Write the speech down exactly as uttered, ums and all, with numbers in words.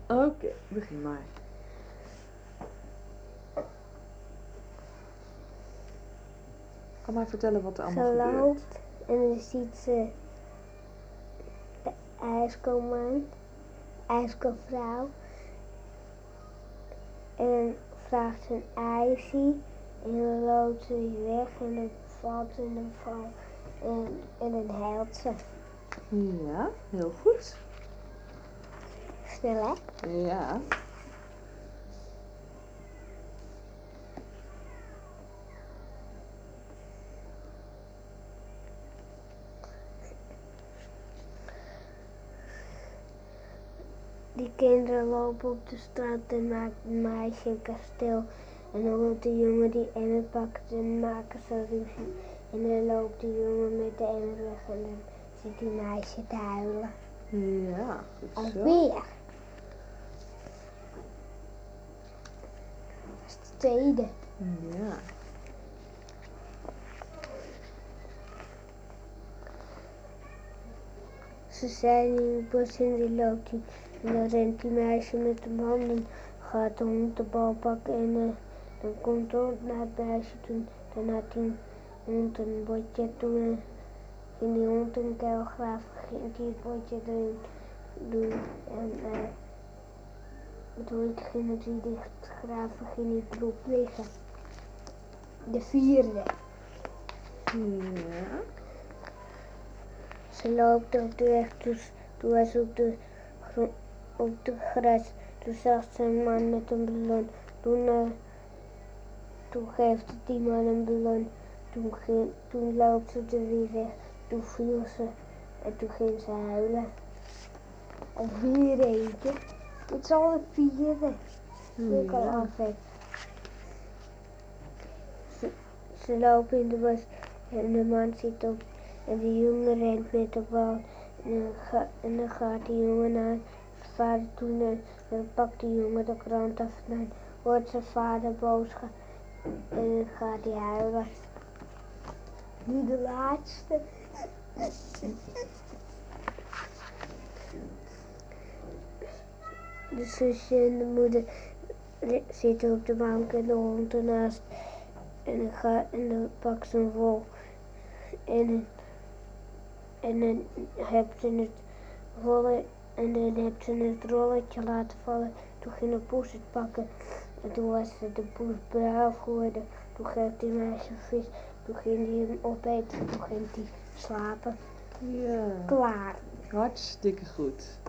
Oké, okay, begin maar. Kan maar vertellen wat er allemaal ze gebeurt. loopt en dan ziet ze de ijskoman, ijskovrouw. En dan vraagt ze een ijsje en dan loopt ze weer weg en dan valt ze in een val en, en dan huilt ze. Ja, heel goed. Snel hè? Ja. Die kinderen lopen op de straat en maakt een meisje een kasteel. En dan loopt de jongen die emmer pakt en maken ze ruzie. En dan loopt de jongen met de emmer weg en dan zit die meisje te huilen. Ja, goed zo. Alweer. Dat is de tweede. Ja. Ze zijn in het bos en die loopt die. En dan rent die meisje met de handen. Gaat de hond de bal pakken en uh, dan komt de hond naar het meisje toe. Dan had die hond een botje toen. Ging die hond een kuil graven, ging die het botje erin doen. En uh, het hondje ging het weer dicht graven, ging die erop liggen. De vierde. Ja. Ze loopt op de weg, dus toen was ze op de, op de gras. Toen zag ze een man met een ballon. Toen, uh, toen geeft die man een ballon. Toen, ging, toen loopt ze er weer weg. Toen viel ze en toen ging ze huilen. Alweer eentje. Het is al de vierde. Die ik al Ja. af heb. Ze, ze lopen in de bos en de man zit op en de jongen rent met de bal. En dan, ga, en dan gaat die jongen naar zijn vader toe en dan pakt die jongen de krant af en dan wordt zijn vader boos gaan en dan gaat hij huilen. Nu de laatste. De zusje en de moeder zitten op de bank en de hond ernaast. En dan, ga, en dan pakt ze een wol. En, en dan heb ze het wollen en dan heb ze het rolletje laten vallen. Toen ging de poes het pakken. En toen was de poes braaf geworden. Toen geeft die meisje vis. Toen ging hij hem opeten. Toen ging hij slapen. Ja. Klaar. Hartstikke goed.